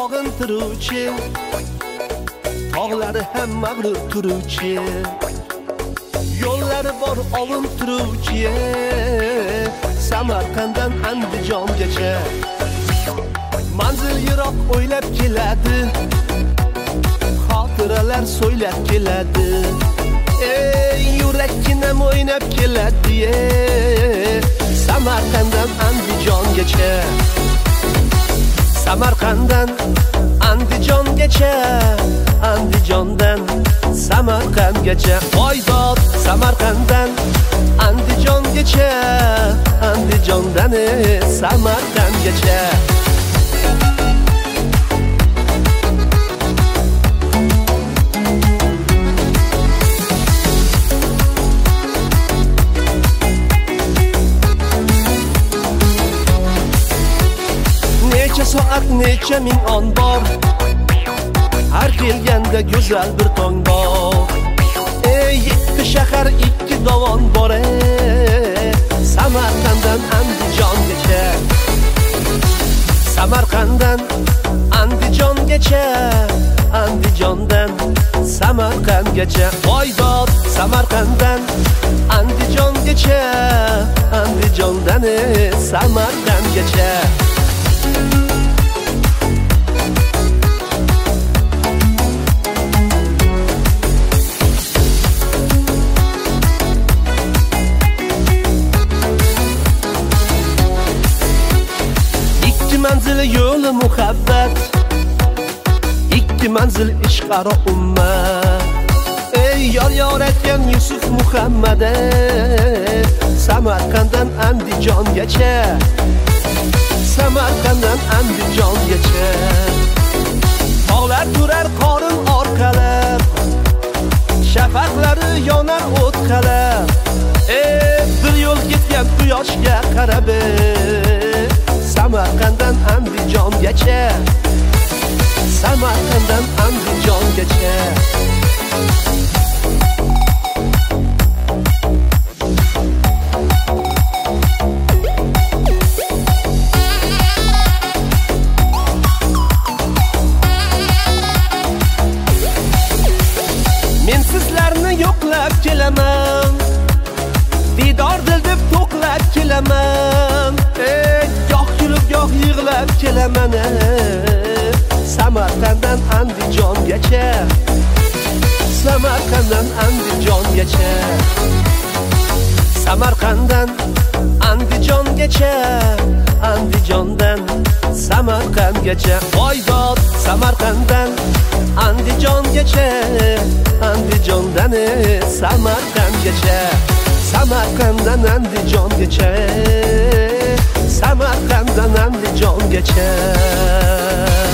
sog'intiruvchi, tog'lari ham mag'rur turuvchi, yo'llari bor ovuntiruvchi, Samarqanddan Andijongacha manzil yiroq o'ylab keladi, xotiralar so'ylab keladi, yurakkinam o'ynab keladi, Samarqanddan Andijongacha, Samarqanddan Andijongacha, Andijondan Samarqandgacha, Voydod Samarqanddan Andijongacha, Andijondan Samarqandgacha. Necha soat, necha ming on bor, har kelganda go'zal bir tong bor. Yetti shahar, ikki dovon bor, Samarqanddan Andijongacha, Samarqanddan Andijongacha, Andijondan Samarqandgacha, Voydod Samarqanddan Andijongacha, Andijondan Samarqandgacha. Manzil yo'li muhabbat, ikki manzil ishqaro ummat. Yor aytgan Yusuf Muhammad, Samarqanddan Andijongacha, Samarqanddan Andijongacha. Tog'lar turar qorin orqalab, shafaqlari yonar o'tqalab, bir yo'l ketgan quyoshga qarab, Samarqanddan Andijongacha, Samarqanddan Andijongacha. Men sizlarni yo'qlab kelaman, didor dil deb to'qlab kelaman, goh yig'lab kelaman, Samarqanddan Andijongacha, Samarqanddan Andijongacha, Samarqanddan Andijongacha, Andijondan Samarqandgacha, Voydod Samarqanddan Andijongacha, Andijondan Samarqandgacha, Samarqanddan Andijongacha, Samarqanddan Andijongacha.